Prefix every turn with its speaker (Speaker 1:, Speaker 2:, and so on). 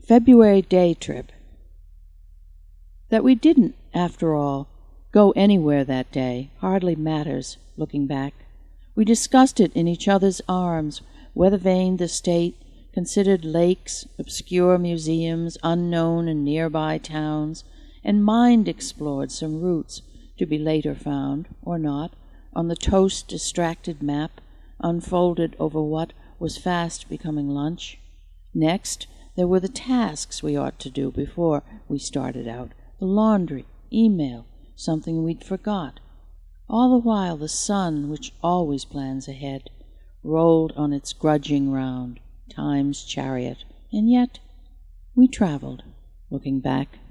Speaker 1: February day trip. That we didn't, after all, go anywhere that day hardly matters, looking back. We discussed it in each other's arms, weather-vaned the state, considered lakes, obscure museums, unknown and nearby towns, and mind-explored some routes to be later found, or not, on the toast-distracted map unfolded over what was fast becoming lunch. Next, there were the tasks we ought to do before we started out, the laundry, email, something we'd forgot. All the while the sun, which always plans ahead, rolled on its grudging round, time's chariot, and yet we traveled, looking back.